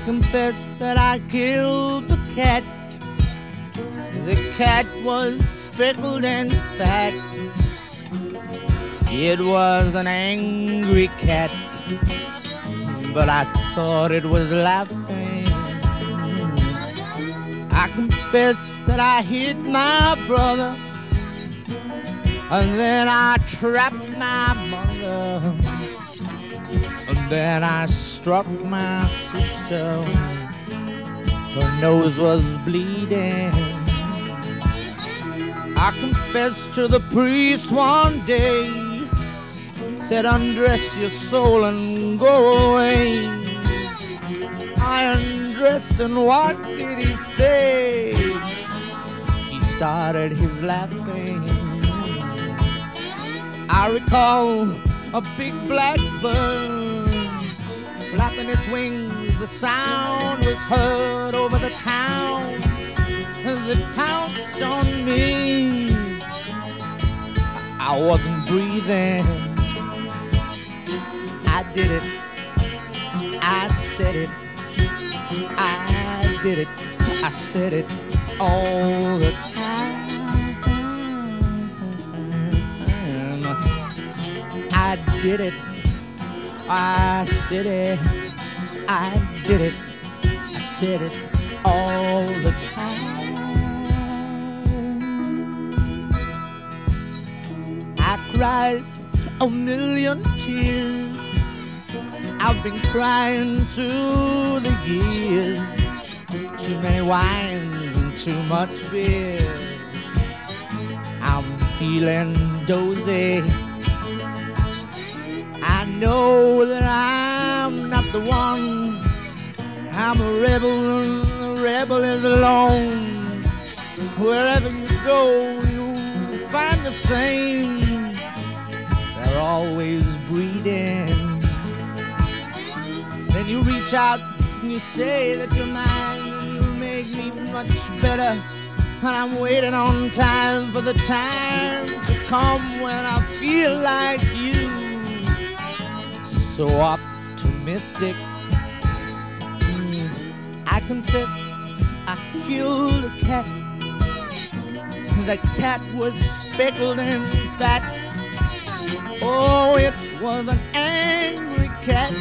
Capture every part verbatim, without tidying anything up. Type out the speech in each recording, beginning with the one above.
confess that I killed the cat. The cat was speckled and fat. It was an angry cat, but I thought it was laughing. I confess that I hit my brother, and then I trapped my mother, and then I struck my sister. Her nose was bleeding. I confessed to the priest one day, said undress your soul and go away. I undressed, and what did he say? He started his laughing. I recall a big black bird flapping its wings. The sound was heard over the town as it pounced on me. I wasn't breathing. I did it. I said it. I did it. I said it all the time. I did it. I said it. I did it. I said it all the time. I cried a million tears. I've been crying through the years. Too many wines and too much beer. I'm feeling dozy. I know that I'm not the one. I'm a rebel, and the rebel is alone. Wherever you go, you'll find the same. They're always breeding. Then you reach out and you say that you're mine, and you make me much better. And I'm waiting on time for the time to come when I feel like you. So optimistic. Mm, I confess I killed a cat. The cat was speckled and fat. Oh, it was an angry cat.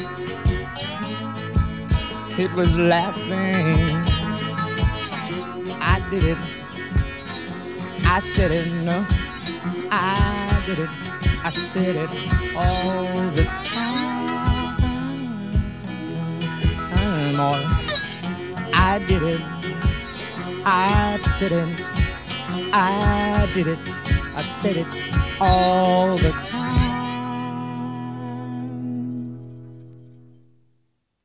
It was laughing. I did it. I said it. No, I did it. I said it all the time. More. I did it. I said it. I did it. I said it all the time.